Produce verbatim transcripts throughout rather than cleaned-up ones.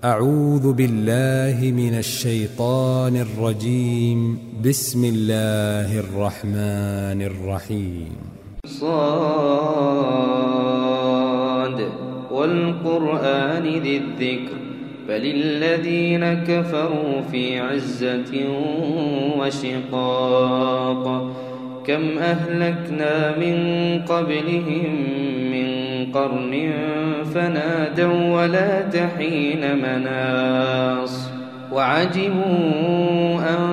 أعوذ بالله من الشيطان الرجيم. بسم الله الرحمن الرحيم. صاد والقرآن ذي الذكر بل الذين كفروا في عزة وشقاق كم أهلكنا من قبلهم من قرن فنادوا ولا تحين مناص وعجبوا أن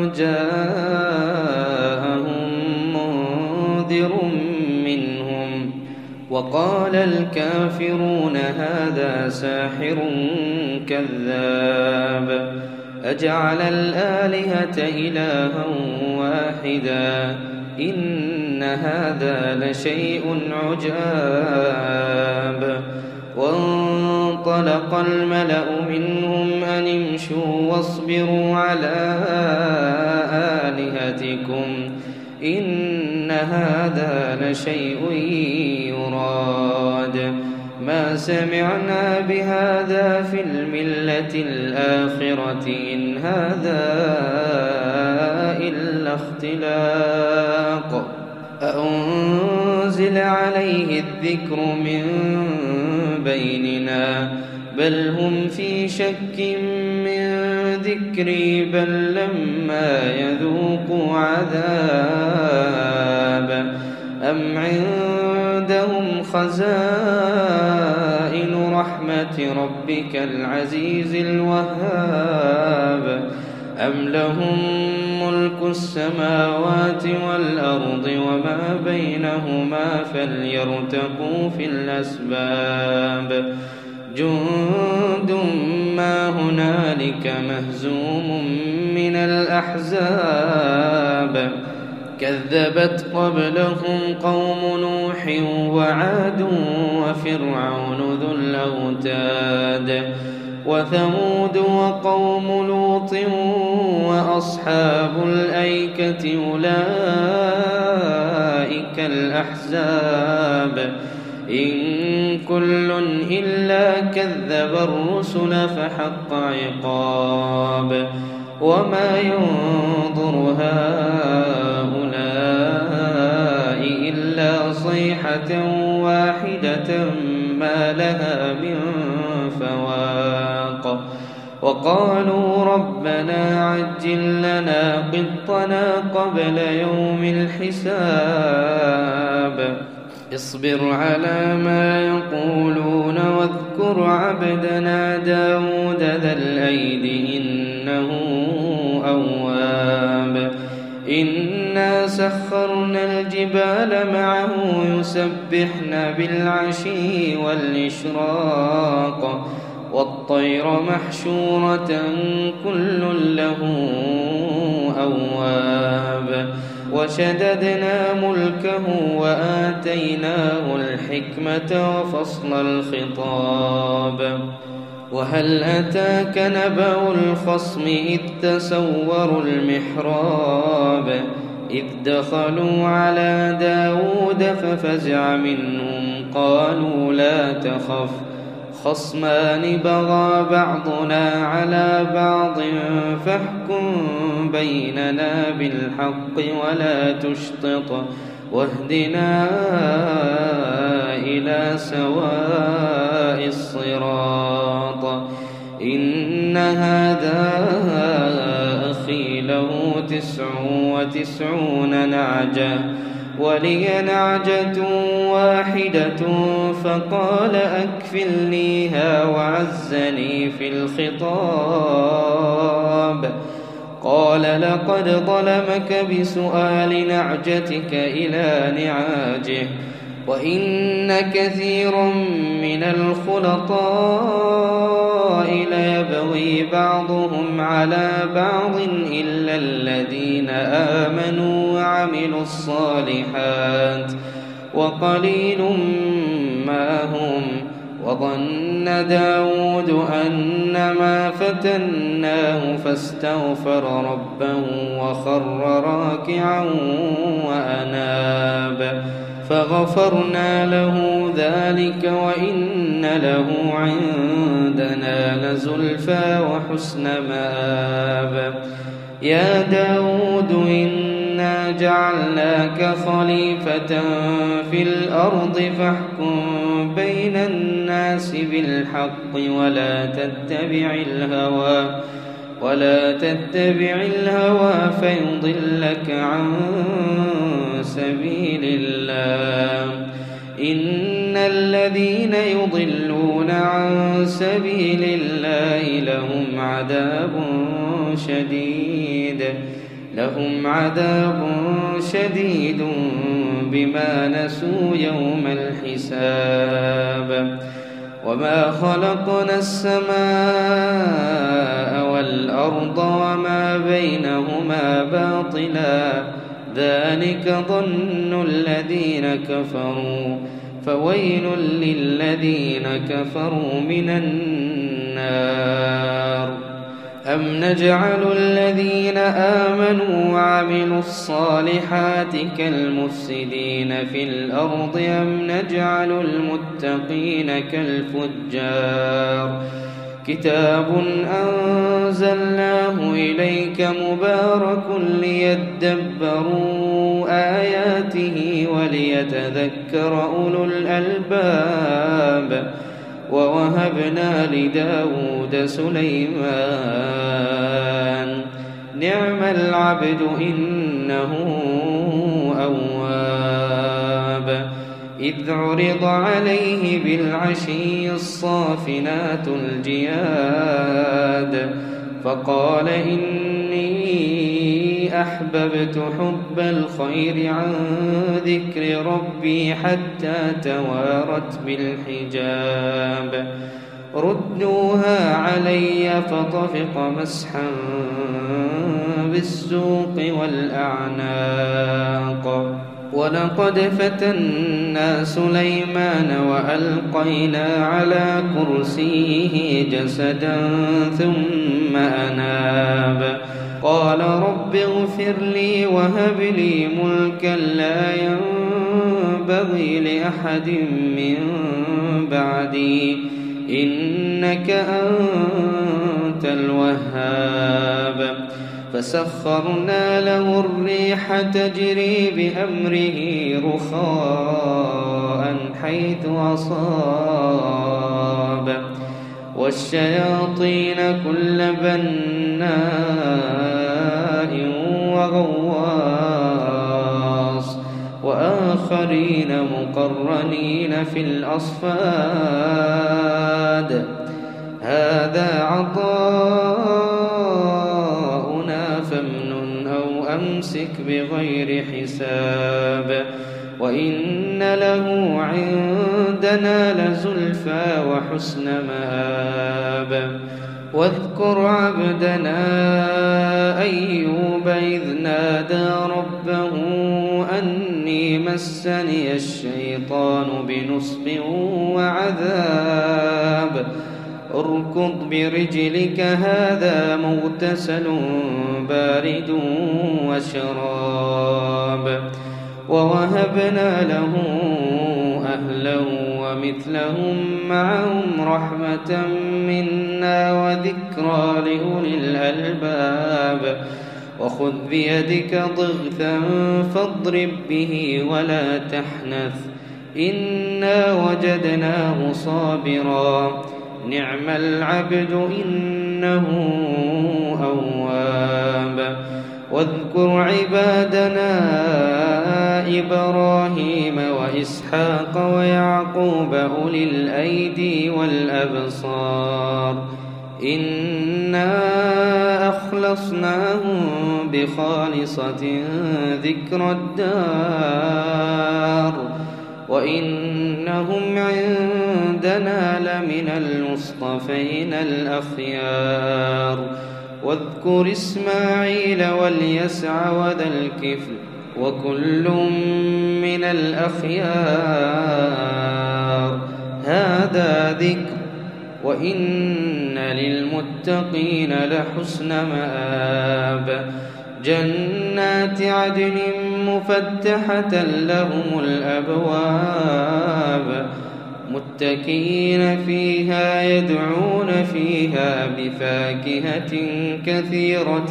جاءهم منذر منهم وقال الكافرون هذا ساحر كذاب أجعل الآلهة إلها واحدا إن هذا لشيء عجاب وانطلق الملأ منهم أن امشوا واصبروا على آلهتكم إن هذا لشيء يراد ما سمعنا بهذا في الملة الآخرة إن هذا إلا اختلاق أأنزل عليه الذكر من بيننا بل هم في شك من ذكري بل لما يذوقوا عذاب أم عندهم خزائن رحمة ربك العزيز الوهاب أم لهم ملك السماوات والأرض وما بينهما فليرتقوا في الأسباب جند ما هنالك مهزوم من الأحزاب كذبت قبلهم قوم نوح وعاد وفرعون ذو الأوتاد وثمود وقوم لوط وأصحاب الأيكة أولئك الأحزاب إن كل إلا كذب الرسل فحق عقاب وما ينظر هؤلاء إلا صيحة واحدة ما لها من فواق وقالوا ربنا عجل لنا قطنا قبل يوم الحساب اصبر على ما يقولون واذكر عبدنا داود ذا الأيد إنه أواب إنا سخرنا الجبال معه يسبحن بالعشي والإشراق والطير محشورة كل له أواب وشددنا ملكه وآتيناه الحكمة وفصل الخطاب وهل أتاك نبأ الخصم إذ تسوروا المحراب إذ دخلوا على داود ففزع منهم قالوا لا تخف خصمان بغى بعضنا على بعض فاحكم بيننا بالحق ولا تشطط واهدنا إلى سواء الصراط إن هذا أخي له تسع وتسعون نعجة ولي نعجة واحدة فقال أكفلنيها وعزني في الخطاب قال لقد ظلمك بسؤال نعجتك إلى نعاجه وإن كثيرا من الخلطاء ليبغي بعضهم على بعض إلا الذين آمنوا وعملوا الصالحات وقليل ما هم وظن داود أنما فتناه فاستغفر ربه وخر راكعا وأناب فغفرنا له ذلك وإن له عندنا لزلفى وحسن مآب. يا داود إنا جعلناك خليفة في الأرض فاحكم بين الناس بالحق ولا تتبع الهوى ولا تتبع الهوى فيضلك عن سبيل الله. إن الذين يضلون عن سبيل الله لهم عذاب شديد لهم عذاب شديد بما نسوا يوم الحساب. وما خلقنا السماء والأرض وما بينهما باطلا ذلك ظن الذين كفروا فويل للذين كفروا من النار. أم نجعل الذين آمنوا وعملوا الصالحات كالمفسدين في الأرض أم نجعل المتقين كالفجار. كتاب أنزلناه إليك مبارك ليدبروا آياته وليتذكر أولو الألباب. ووهبنا لداود سليمان نعم العبد إنه أواب. إذ عرض عليه بالعشي الصافنات الجياد فقال إني أحببت حب الخير عن ذكر ربي حتى توارت بالحجاب. ردوها علي فطفق مسحا بالسوق والأعناق. ولقد فتنا سليمان وألقينا على كرسيه جسدا ثم أناب. قال رب اغفر لي وهب لي ملكا لا ينبغي لأحد من بعدي إنك أنت الوهاب. فسخرنا له الريح تجري بأمره رخاء حيث أصاب والشياطين كل بناء وغواص وآخرين مقرنين في الأصفاد. هذا عطاؤنا فامنن أو أمسك بغير حساب. وإن له عندنا لزلفى وحسن مآب. واذكر عبدنا أيوب إذ نادى ربه أني مسني الشيطان بنصب وعذاب. اركض برجلك هذا مغتسل بارد وشراب. ووهبنا له أهله ومثلهم معهم رحمة منا وذكرى لأولي الألباب. وخذ بيدك ضغثا فاضرب به ولا تحنث إنا وجدناه صابرا نعم العبد إنه أواب. واذكر عبادنا إبراهيم وإسحاق ويعقوب أولي الأيدي والأبصار إنا أخلصناهم بخالصة ذكر الدار وإنهم عندنا لمن المصطفين الأخيار. واذكر إسماعيل واليسع وذا الكفل وكل من الأخيار. هذا ذكر وإن للمتقين لحسن مآب. جنات عدن مفتحة لهم الأبواب متكئين فيها يدعون فيها بفاكهة كثيرة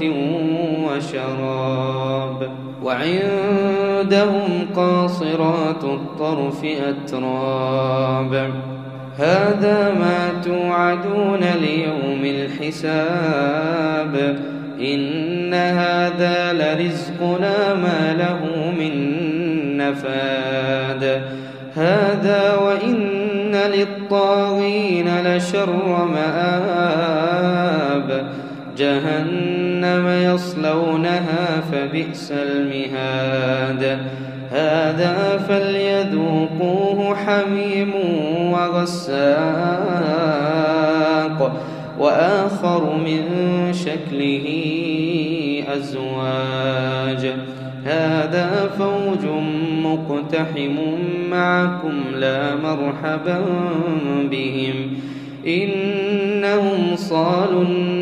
وشراب وعندهم قاصرات الطرف أتراب هذا ما توعدون ليوم الحساب إن هذا لرزقنا ما له من نفاد هذا وإن للطاغين لشر مآب جهنم يصلونها فبئس المهاد هذا فليذوقوه حميم وغساق وآخر من شكله أزواج هذا فوج مقتحم معكم لا مرحبا بهم إنهم صالوا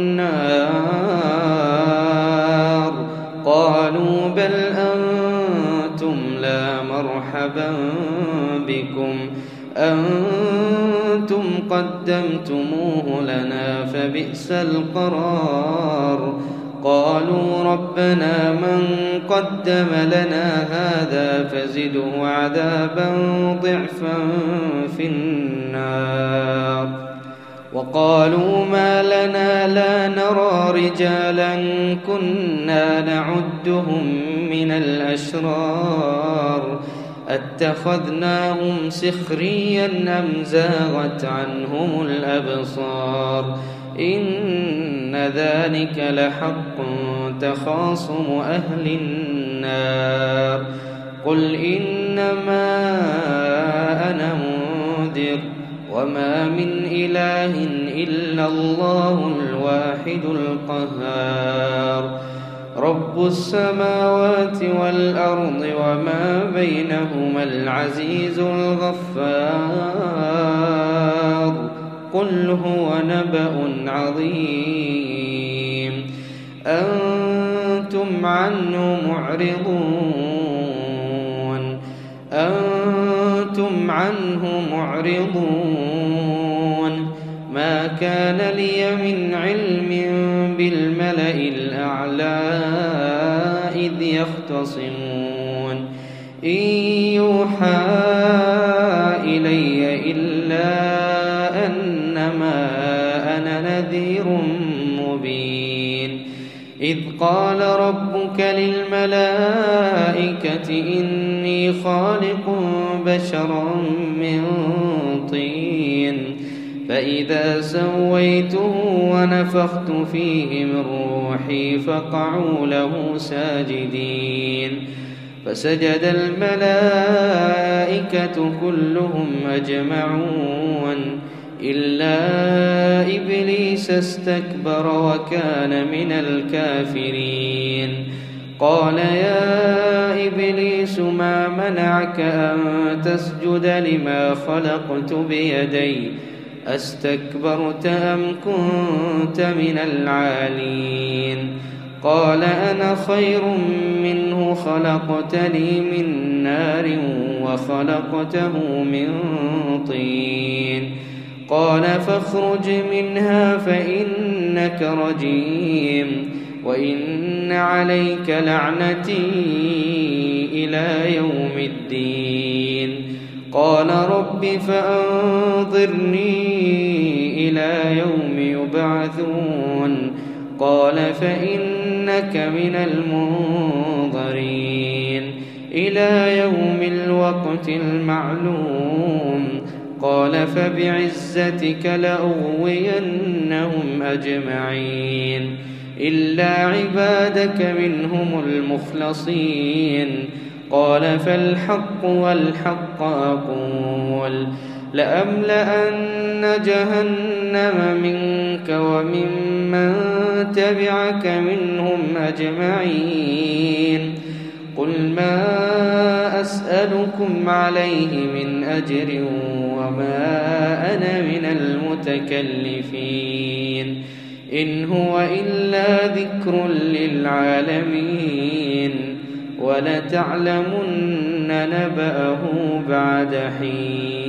النار قالوا بل أنتم لا مرحبا بكم أنتم قدمتموه لنا فبئس القرار قالوا ربنا من قدم لنا هذا فزده عذابا ضعفا في النار وقالوا ما لنا لا نرى رجالا كنا نعدهم من الأشرار أتخذناهم سخريا أم زاغت عنهم الأبصار إن ذلك لحق تخاصم أهل النار قل إنما أنا منذر وما من إله إلا الله الواحد القهار رب السماوات والأرض وما بينهما العزيز الغفار قل هو نبأ عظيم أنتم عنه معرضون أنتم عنه معرضون ما كان لي من علم بالملأ الأعلى إذ يختصمون إن يوحى إلي إلا أنما أنا نذير مبين إذ قال ربك للملائكة إني خالق بشرا من طين فإذا سويته ونفخت فيه من روحي فقعوا له ساجدين فسجد الملائكة كلهم أجمعون إلا إبليس استكبر وكان من الكافرين قال يا إبليس ما منعك أن تسجد لما خلقت بيدي أستكبرت أم كنت من العالين قال أنا خير منه خلقتني من نار وخلقته من طين قال فاخرج منها فإنك رجيم وإن عليك لعنتي إلى يوم الدين قال رب فأنظرني إلى يوم يبعثون قال فإنك من المنظرين إلى يوم الوقت المعلوم قال فبعزتك لأغوينهم أجمعين إلا عبادك منهم المخلصين قال فالحق والحق أقول لأملأن جهنم منك وممن تبعك منهم أجمعين قل ما أسألكم عليه من أجر وما أنا من المتكلفين إن هو إلا ذكر للعالمين ولتعلمن نبأه بعد حين.